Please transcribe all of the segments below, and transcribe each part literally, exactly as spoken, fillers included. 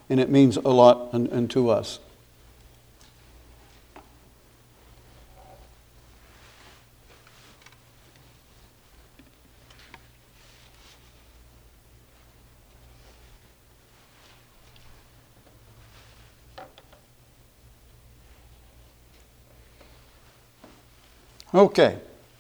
and it means a lot unto us. Okay.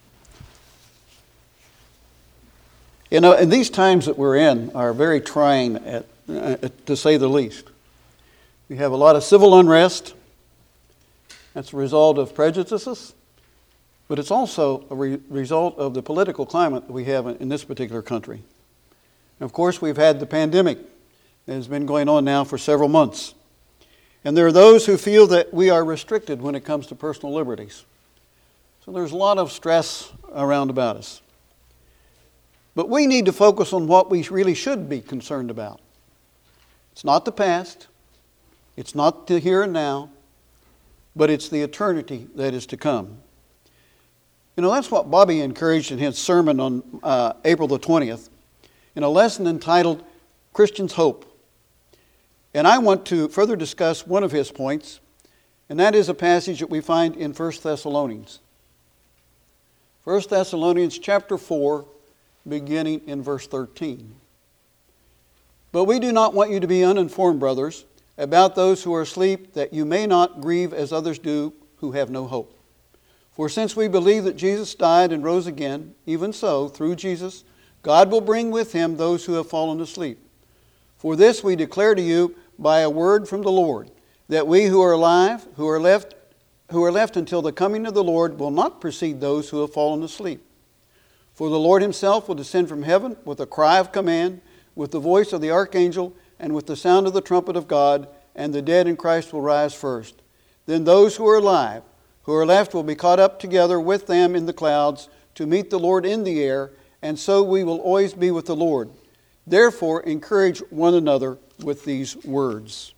You know, and these times that we're in are very trying, at, uh, to say the least. We have a lot of civil unrest. That's a result of prejudices, but it's also a re- result of the political climate that we have in, in this particular country. And of course, we've had the pandemic that has been going on now for several months. And there are those who feel that we are restricted when it comes to personal liberties. So there's a lot of stress around about us. But we need to focus on what we really should be concerned about. It's not the past. It's not the here and now. But it's the eternity that is to come. You know, that's what Bobby encouraged in his sermon on uh, April the twentieth in a lesson entitled Christian's Hope. And I want to further discuss one of his points, and that is a passage that we find in First Thessalonians. First Thessalonians chapter four, beginning in verse thirteen. But we do not want you to be uninformed, brothers, about those who are asleep, that you may not grieve as others do who have no hope. For since we believe that Jesus died and rose again, even so, through Jesus, God will bring with him those who have fallen asleep. For this we declare to you by a word from the Lord, that we who are alive, who are left, who are left until the coming of the Lord, will not precede those who have fallen asleep. For the Lord himself will descend from heaven with a cry of command, with the voice of the archangel, and with the sound of the trumpet of God, and the dead in Christ will rise first. Then those who are alive, who are left, will be caught up together with them in the clouds to meet the Lord in the air, and so we will always be with the Lord. Therefore, encourage one another with these words.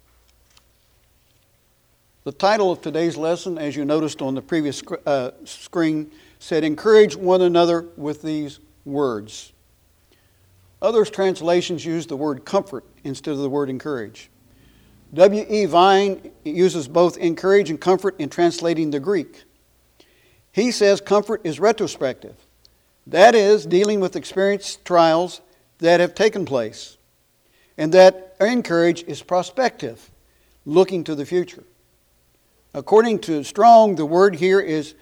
The title of today's lesson, as you noticed on the previous uh, screen, said, encourage one another with these words. Other translations use the word comfort instead of the word encourage. W E Vine uses both encourage and comfort in translating the Greek. He says comfort is retrospective. That is, dealing with experienced trials that have taken place. And that encourage is prospective, looking to the future. According to Strong, the word here is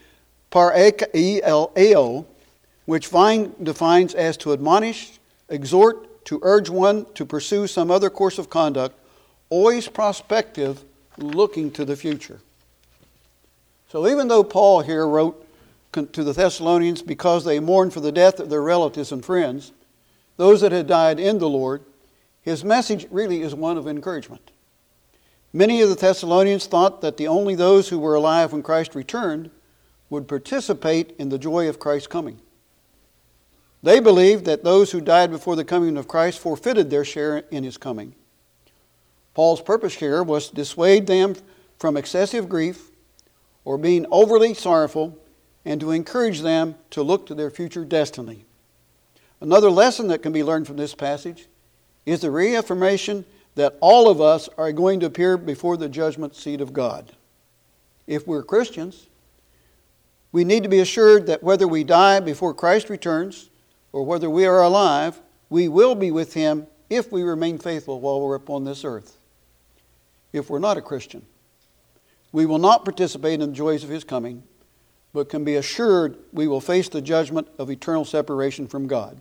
pareo, which Vine defines as to admonish, exhort, to urge one to pursue some other course of conduct, always prospective, looking to the future. So even though Paul here wrote to the Thessalonians because they mourned for the death of their relatives and friends, those that had died in the Lord, his message really is one of encouragement. Many of the Thessalonians thought that the only those who were alive when Christ returned would participate in the joy of Christ's coming. They believed that those who died before the coming of Christ forfeited their share in his coming. Paul's purpose here was to dissuade them from excessive grief or being overly sorrowful, and to encourage them to look to their future destiny. Another lesson that can be learned from this passage is the reaffirmation that all of us are going to appear before the judgment seat of God. If we're Christians, we need to be assured that whether we die before Christ returns or whether we are alive, we will be with him if we remain faithful while we're upon this earth. If we're not a Christian, we will not participate in the joys of his coming, but can be assured we will face the judgment of eternal separation from God.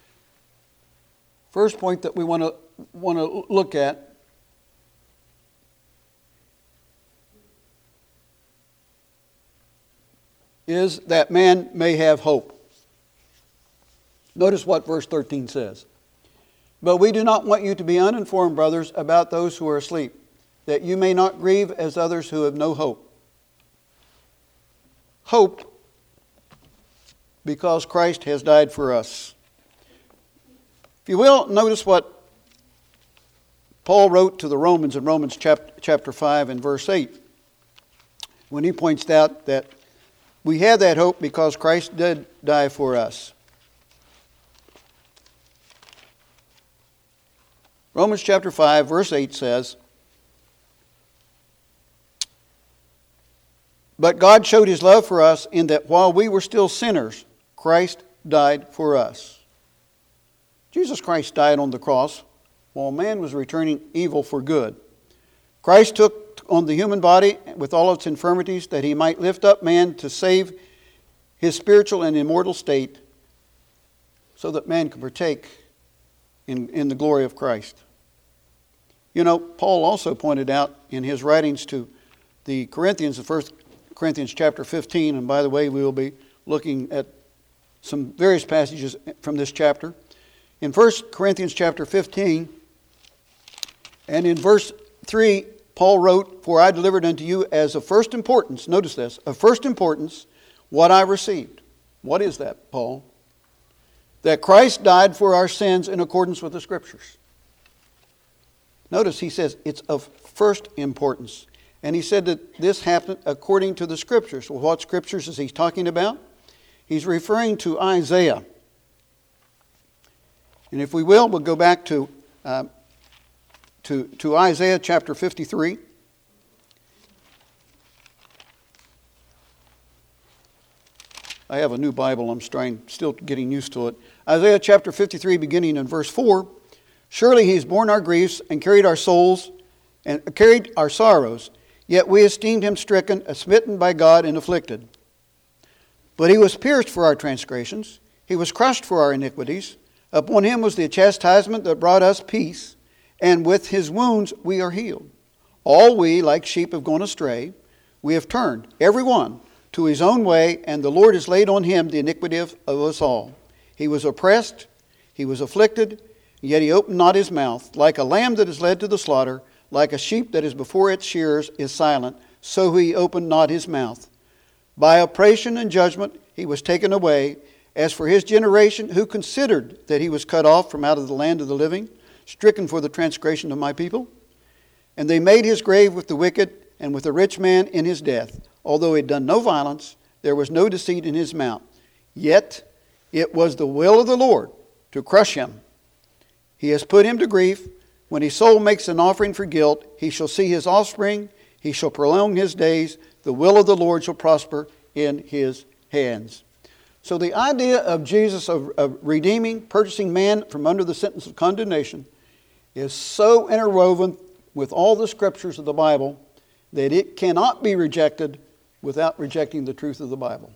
First point that we want to want to look at is that man may have hope. Notice what verse thirteen says. But we do not want you to be uninformed, brothers, about those who are asleep, that you may not grieve as others who have no hope. Hope because Christ has died for us. If you will, notice what Paul wrote to the Romans in Romans chapter five and verse eight, when he points out that we have that hope because Christ did die for us. Romans chapter five verse eight says, But God showed his love for us in that while we were still sinners, Christ died for us. Jesus Christ died on the cross while man was returning evil for good. Christ took on the human body with all its infirmities that he might lift up man to save his spiritual and immortal state so that man could partake in, in the glory of Christ. You know, Paul also pointed out in his writings to the Corinthians, the First Corinthians chapter fifteen, and by the way, we will be looking at some various passages from this chapter. In First Corinthians chapter fifteen, and in verse three, Paul wrote, "For I delivered unto you as of first importance," notice this, "of first importance, what I received." What is that, Paul? That Christ died for our sins in accordance with the Scriptures. Notice he says it's of first importance. And he said that this happened according to the Scriptures. Well, what Scriptures is he talking about? He's referring to Isaiah. And if we will, we'll go back to, uh, to, to Isaiah chapter fifty-three. I have a new Bible. I'm trying, still getting used to it. Isaiah chapter fifty-three, beginning in verse four. "Surely he's borne our griefs and carried our souls and carried our sorrows. Yet we esteemed him stricken, smitten by God, and afflicted. But he was pierced for our transgressions. He was crushed for our iniquities. Upon him was the chastisement that brought us peace, and with his wounds we are healed. All we, like sheep, have gone astray. We have turned, every one, to his own way, and the Lord has laid on him the iniquity of, of us all. He was oppressed, he was afflicted, yet he opened not his mouth. Like a lamb that is led to the slaughter, like a sheep that is before its shearers is silent, so he opened not his mouth. By oppression and judgment he was taken away. As for his generation, who considered that he was cut off from out of the land of the living, stricken for the transgression of my people? And they made his grave with the wicked and with the rich man in his death. Although he had done no violence, there was no deceit in his mouth. Yet it was the will of the Lord to crush him. He has put him to grief. When his soul makes an offering for guilt, he shall see his offspring. He shall prolong his days. The will of the Lord shall prosper in his hands. So the idea of Jesus of, of redeeming, purchasing man from under the sentence of condemnation is so interwoven with all the Scriptures of the Bible that it cannot be rejected without rejecting the truth of the Bible.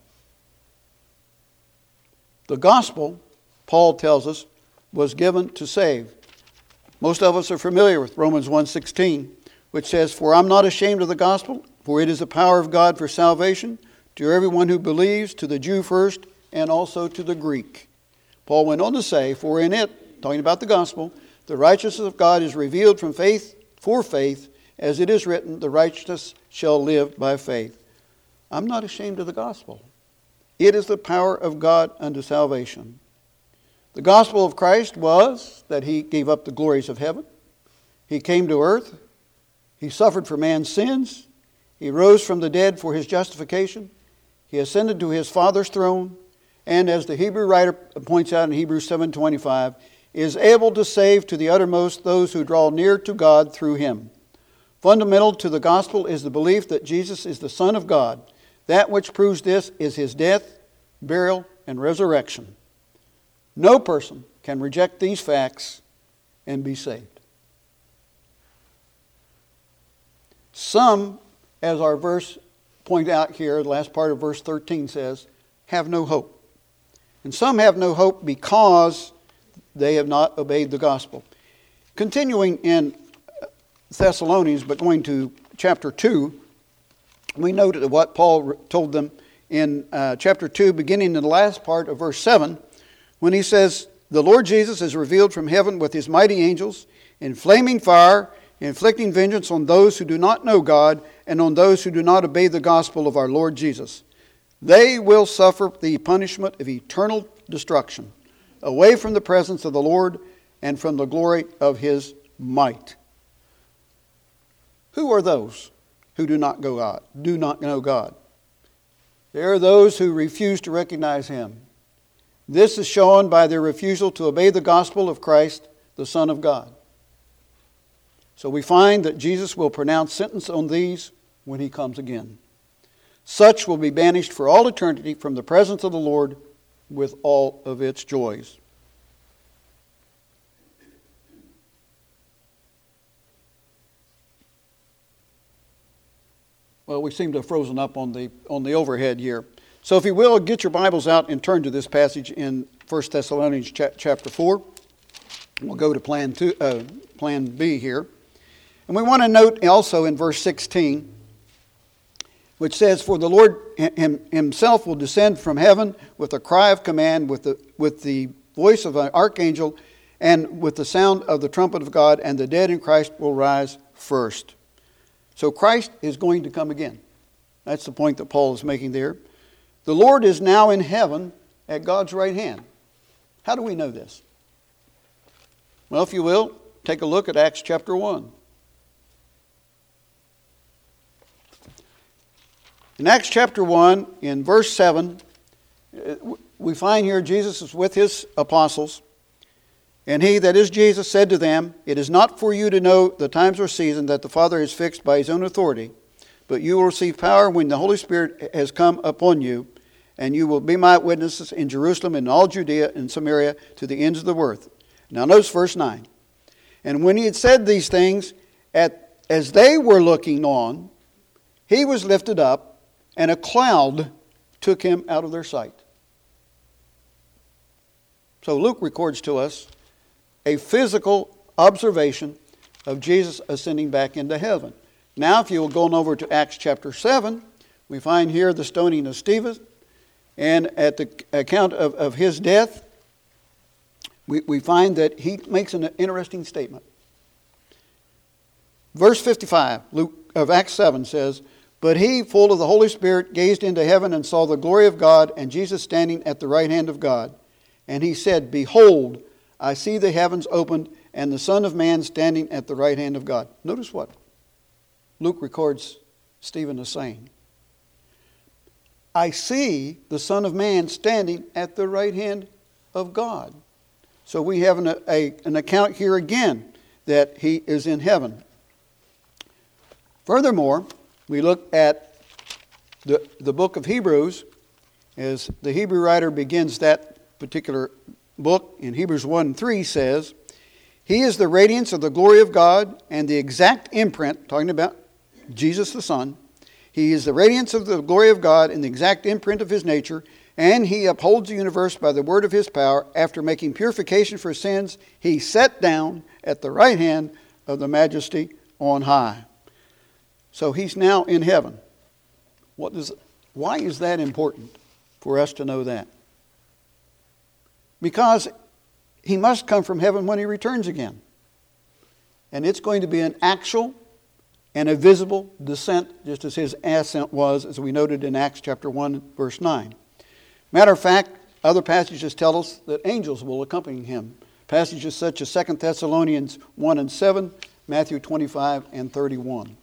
The gospel, Paul tells us, was given to save. Most of us are familiar with Romans one sixteen, which says, "For I'm not ashamed of the gospel, for it is the power of God for salvation to everyone who believes, to the Jew first, and also to the Greek." Paul went on to say, "For in it," talking about the gospel, "the righteousness of God is revealed from faith for faith, as it is written, the righteous shall live by faith." I'm not ashamed of the gospel. It is the power of God unto salvation. The gospel of Christ was that he gave up the glories of heaven. He came to earth. He suffered for man's sins. He rose from the dead for his justification. He ascended to his Father's throne. And as the Hebrew writer points out in Hebrews seven twenty-five, is able to save to the uttermost those who draw near to God through him. Fundamental to the gospel is the belief that Jesus is the Son of God. That which proves this is his death, burial, and resurrection. No person can reject these facts and be saved. Some, as our verse points out here, the last part of verse thirteen says, have no hope. And some have no hope because they have not obeyed the gospel. Continuing in Thessalonians, but going to chapter two, we noted what Paul told them in uh, chapter two, beginning in the last part of verse seven, when he says, "The Lord Jesus is revealed from heaven with his mighty angels in flaming fire, inflicting vengeance on those who do not know God and on those who do not obey the gospel of our Lord Jesus. They will suffer the punishment of eternal destruction, away from the presence of the Lord and from the glory of his might." Who are those who do not know God? Do not know God? They are those who refuse to recognize him. This is shown by their refusal to obey the gospel of Christ, the Son of God. So we find that Jesus will pronounce sentence on these when he comes again. Such will be banished for all eternity from the presence of the Lord with all of its joys. Well, we seem to have frozen up on the on the overhead here. So if you will, get your Bibles out and turn to this passage in First Thessalonians cha- chapter four. We'll go to plan two, uh, plan B here. And we want to note also in verse sixteen, which says, "For the Lord himself will descend from heaven with a cry of command, with the, with the voice of an archangel, and with the sound of the trumpet of God, and the dead in Christ will rise first." So Christ is going to come again. That's the point that Paul is making there. The Lord is now in heaven at God's right hand. How do we know this? Well, if you will, take a look at Acts chapter one. In Acts chapter one, in verse seven, we find here Jesus is with his apostles. "And he, that is Jesus, said to them, It is not for you to know the times or season that the Father has fixed by his own authority, but you will receive power when the Holy Spirit has come upon you, and you will be my witnesses in Jerusalem and all Judea and Samaria to the ends of the earth." Now notice verse nine. "And when he had said these things, at, as they were looking on, he was lifted up, and a cloud took him out of their sight." So Luke records to us a physical observation of Jesus ascending back into heaven. Now, if you will go on over to Acts chapter seven, we find here the stoning of Stephen, and at the account of, of his death, we, we find that he makes an interesting statement. Verse fifty-five Luke, of Acts seven says, "But he, full of the Holy Spirit, gazed into heaven and saw the glory of God and Jesus standing at the right hand of God. And he said, Behold, I see the heavens opened and the Son of Man standing at the right hand of God." Notice what Luke records Stephen as saying. "I see the Son of Man standing at the right hand of God." So we have an, a, an account here again that he is in heaven. Furthermore, we look at the, the book of Hebrews, as the Hebrew writer begins that particular book in Hebrews one and three says, "He is the radiance of the glory of God and the exact imprint," talking about Jesus the Son. "He is the radiance of the glory of God and the exact imprint of his nature, and he upholds the universe by the word of his power. After making purification for sins, he sat down at the right hand of the majesty on high." So he's now in heaven. What does, why is that important for us to know that? Because he must come from heaven when he returns again. And it's going to be an actual and a visible descent, just as his ascent was, as we noted in Acts chapter one, verse nine. Matter of fact, other passages tell us that angels will accompany him. Passages such as Second Thessalonians one and seven, Matthew twenty-five and thirty-one.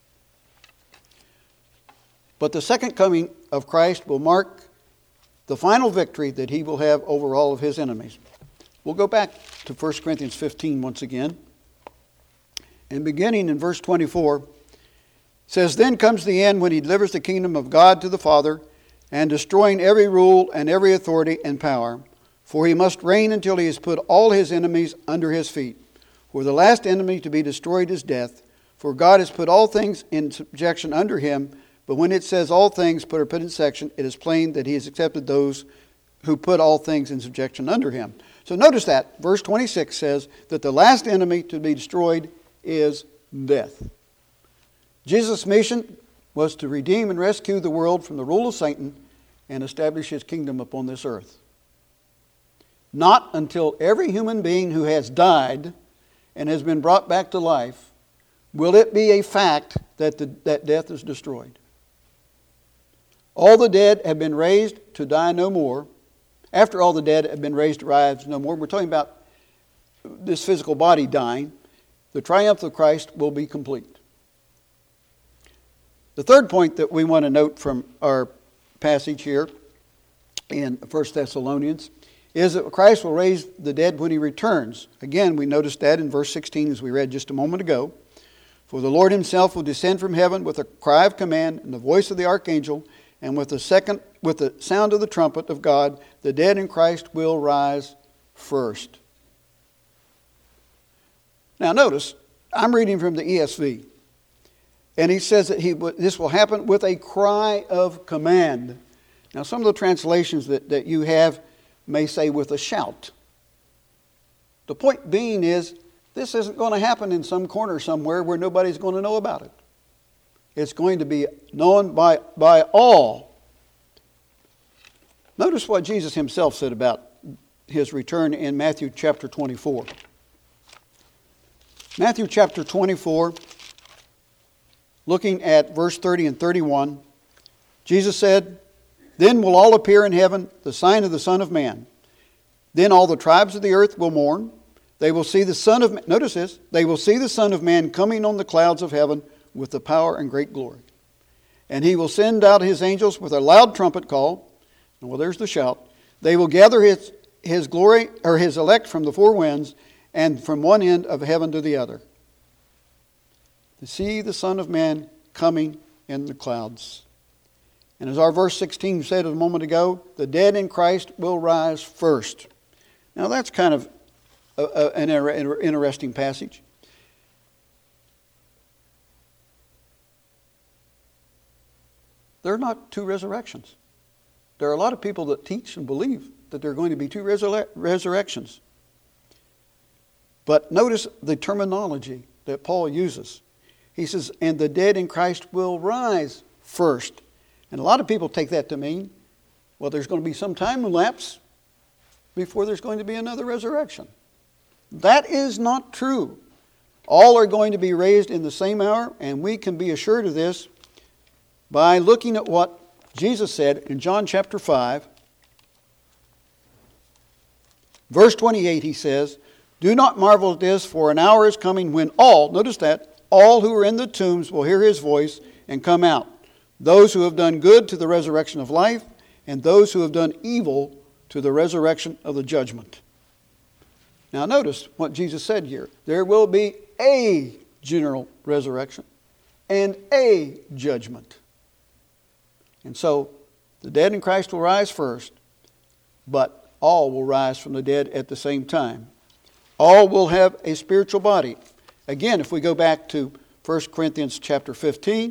But the second coming of Christ will mark the final victory that he will have over all of his enemies. We'll go back to First Corinthians fifteen once again. And beginning in verse twenty-four, it says, "Then comes the end when he delivers the kingdom of God to the Father, and destroying every rule and every authority and power. For he must reign until he has put all his enemies under his feet. For the last enemy to be destroyed is death. For God has put all things in subjection under him. But when it says all things put are put in section, it is plain that he has accepted those who put all things in subjection under him." So notice that. Verse twenty-six says that the last enemy to be destroyed is death. Jesus' mission was to redeem and rescue the world from the rule of Satan and establish his kingdom upon this earth. Not until every human being who has died and has been brought back to life will it be a fact that, the, that death is destroyed. All the dead have been raised to die no more. After all the dead have been raised to rise no more, we're talking about this physical body dying. The triumph of Christ will be complete. The third point that we want to note from our passage here in First Thessalonians is that Christ will raise the dead when he returns. Again, we noticed that in verse sixteen as we read just a moment ago. "For the Lord himself will descend from heaven with a cry of command and the voice of the archangel, and with the second, with the sound of the trumpet of God, the dead in Christ will rise first. Now notice, I'm reading from the E S V. And he says that he this will happen with a cry of command. Now some of the translations that, that you have may say with a shout. The point being is, this isn't going to happen in some corner somewhere where nobody's going to know about it. It's going to be known by, by all. Notice what Jesus himself said about his return in Matthew chapter twenty-four. Matthew chapter twenty-four, looking at verse thirty and thirty-one, Jesus said, "Then will all appear in heaven the sign of the Son of Man. Then all the tribes of the earth will mourn. They will see the Son of Man," notice this, "they will see the Son of Man coming on the clouds of heaven with the power and great glory. And he will send out his angels with a loud trumpet call." Well, there's the shout. "They will gather his, his glory, or his elect from the four winds, and from one end of heaven to the other, to see the Son of Man coming in the clouds." And as our verse sixteen said a moment ago, the dead in Christ will rise first. Now that's kind of a, a, an interesting passage. There are not two resurrections. There are a lot of people that teach and believe that there are going to be two resur- resurrections. But notice the terminology that Paul uses. He says, "And the dead in Christ will rise first." And a lot of people take that to mean, well, there's going to be some time lapse before there's going to be another resurrection. That is not true. All are going to be raised in the same hour, and we can be assured of this by looking at what Jesus said in John chapter five. Verse twenty-eight, he says, "Do not marvel at this, for an hour is coming when all," notice that, "all who are in the tombs will hear his voice and come out. Those who have done good to the resurrection of life, and those who have done evil to the resurrection of the judgment." Now notice what Jesus said here. There will be a general resurrection and a judgment. And so the dead in Christ will rise first, but all will rise from the dead at the same time. All will have a spiritual body. Again, if we go back to First Corinthians chapter fifteen,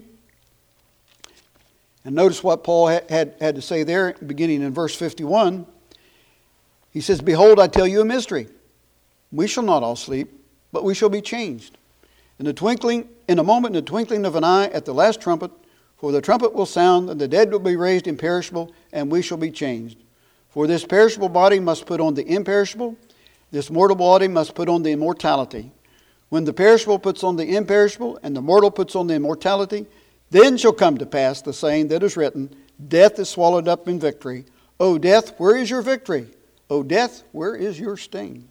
and notice what Paul had, had, had to say there, beginning in verse fifty-one. He says, "Behold, I tell you a mystery. We shall not all sleep, but we shall be changed. In the twinkling, in a moment, in the twinkling of an eye, at the last trumpet, for the trumpet will sound, and the dead will be raised imperishable, and we shall be changed. For this perishable body must put on the imperishable, this mortal body must put on the immortality. When the perishable puts on the imperishable, and the mortal puts on the immortality, then shall come to pass the saying that is written, Death is swallowed up in victory. O death, where is your victory? O death, where is your sting?"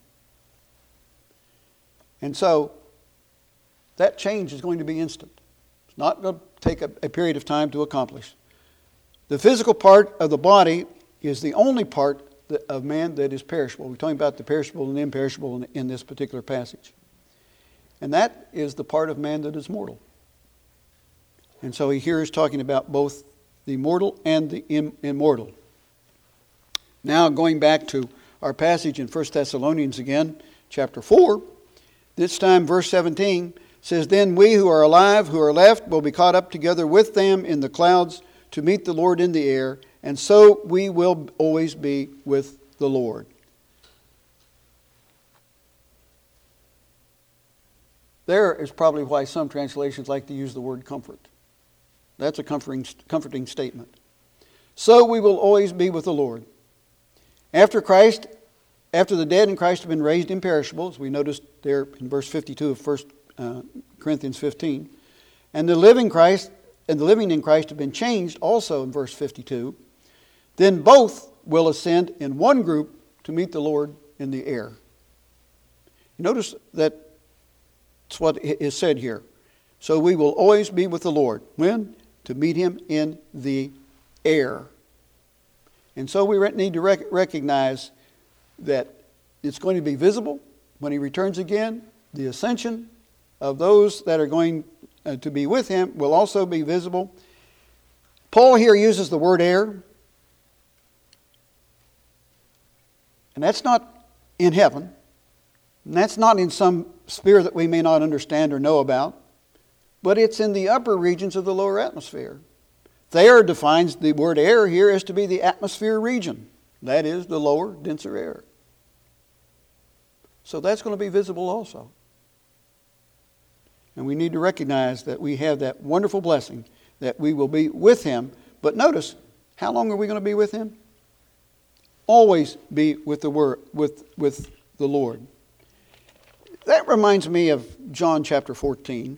And so, that change is going to be instant. It's not going to take a, a period of time to accomplish. The physical part of the body is the only part that, of man that is perishable. We're talking about the perishable and the imperishable in, in this particular passage. And that is the part of man that is mortal. And so he here is talking about both the mortal and the im- immortal. Now going back to our passage in First Thessalonians again, chapter four, this time verse seventeen says, "Then we who are alive, who are left, will be caught up together with them in the clouds to meet the Lord in the air, and so we will always be with the Lord." There is probably why some translations like to use the word comfort. That's a comforting, comforting statement. So we will always be with the Lord. After Christ, after the dead in Christ have been raised imperishable, as we noticed there in verse fifty-two of First Corinthians fifteen, and the living Christ and the living in Christ have been changed also in verse fifty-two, then both will ascend in one group to meet the Lord in the air. Notice that that's what is said here. So we will always be with the Lord. When? To meet him in the air. And so we need to rec- recognize that it's going to be visible when he returns again. The ascension of those that are going uh, to be with him will also be visible. Paul here uses the word heir, and that's not in heaven, and that's not in some sphere that we may not understand or know about, but it's in the upper regions of the lower atmosphere. Thayer defines the word air here as to be the atmosphere region. That is the lower, denser air. So that's going to be visible also. And we need to recognize that we have that wonderful blessing that we will be with Him. But notice, how long are we going to be with Him? Always be with the word, with, with the Lord. That reminds me of John chapter fourteen.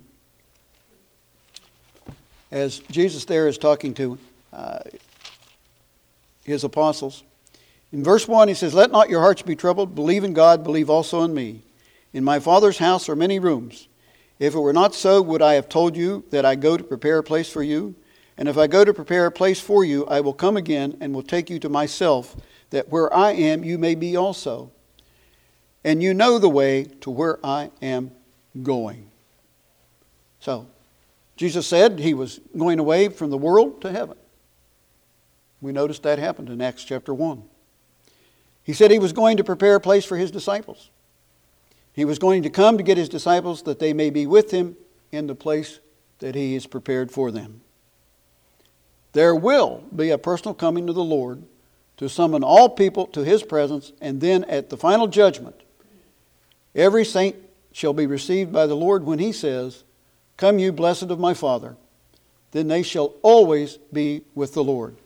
As Jesus there is talking to uh, His apostles. In verse one, He says, "Let not your hearts be troubled. Believe in God, believe also in me. In my Father's house are many rooms. If it were not so, would I have told you that I go to prepare a place for you? And if I go to prepare a place for you, I will come again and will take you to myself, that where I am, you may be also. And you know the way to where I am going." So, Jesus said He was going away from the world to heaven. We noticed that happened in Acts chapter one. He said He was going to prepare a place for His disciples. He was going to come to get His disciples that they may be with Him in the place that He has prepared for them. There will be a personal coming to the Lord to summon all people to His presence, and then at the final judgment, every saint shall be received by the Lord when He says, "Come you blessed of my Father." Then they shall always be with the Lord.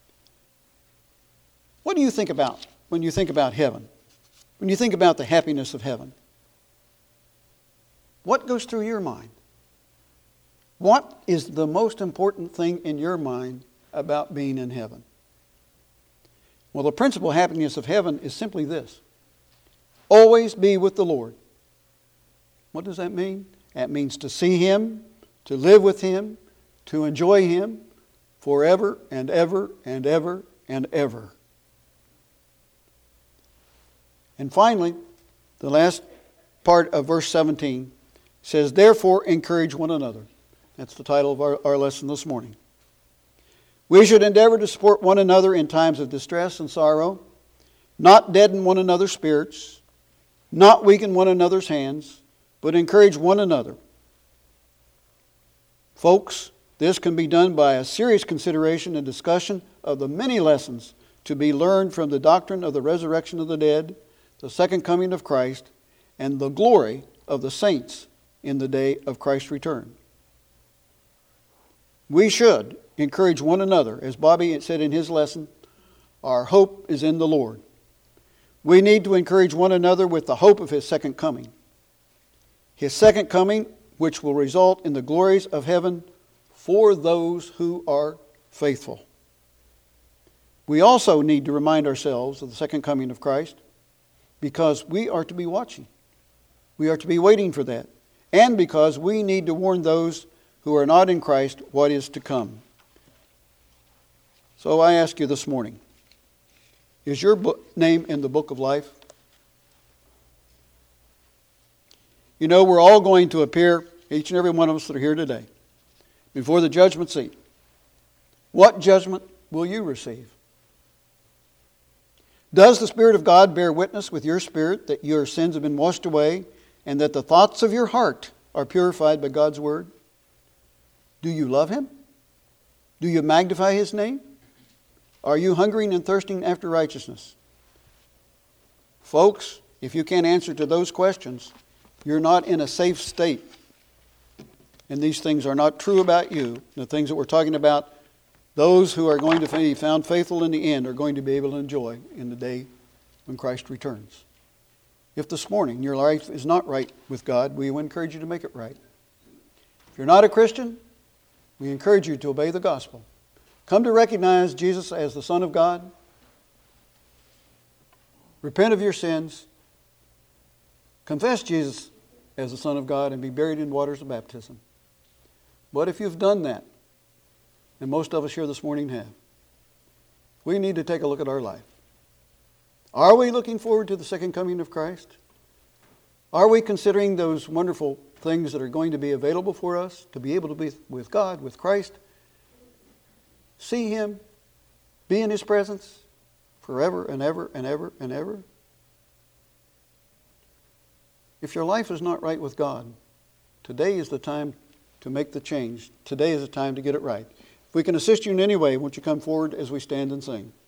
What do you think about when you think about heaven? When you think about the happiness of heaven? What goes through your mind? What is the most important thing in your mind about being in heaven? Well, the principal happiness of heaven is simply this: always be with the Lord. What does that mean? That means to see Him, to live with Him, to enjoy Him forever and ever and ever and ever. And finally, the last part of verse seventeen says, "Therefore encourage one another." That's the title of our, our lesson this morning. "We should endeavor to support one another in times of distress and sorrow, not deaden one another's spirits, not weaken one another's hands, but encourage one another." Folks, this can be done by a serious consideration and discussion of the many lessons to be learned from the doctrine of the resurrection of the dead, the second coming of Christ, and the glory of the saints in the day of Christ's return. We should encourage one another. As Bobby said in his lesson, our hope is in the Lord. We need to encourage one another with the hope of His second coming. His second coming, which will result in the glories of heaven for those who are faithful. We also need to remind ourselves of the second coming of Christ, because we are to be watching. We are to be waiting for that. And because we need to warn those who are not in Christ what is to come. So I ask you this morning, is your book, name in the book of life? You know, we're all going to appear, each and every one of us that are here today, before the judgment seat. What judgment will you receive? Does the Spirit of God bear witness with your spirit that your sins have been washed away and that the thoughts of your heart are purified by God's Word? Do you love Him? Do you magnify His name? Are you hungering and thirsting after righteousness? Folks, if you can't answer to those questions, you're not in a safe state. And these things are not true about you. The things that we're talking about, those who are going to be found faithful in the end are going to be able to enjoy in the day when Christ returns. If this morning your life is not right with God, we encourage you to make it right. If you're not a Christian, we encourage you to obey the gospel. Come to recognize Jesus as the Son of God. Repent of your sins. Confess Jesus as the Son of God and be buried in waters of baptism. But if you've done that, and most of us here this morning have, we need to take a look at our life. Are we looking forward to the second coming of Christ? Are we considering those wonderful things that are going to be available for us to be able to be with God, with Christ, see Him, be in His presence forever and ever and ever and ever? If your life is not right with God, today is the time to make the change. Today is the time to get it right. If we can assist you in any way, won't you come forward as we stand and sing?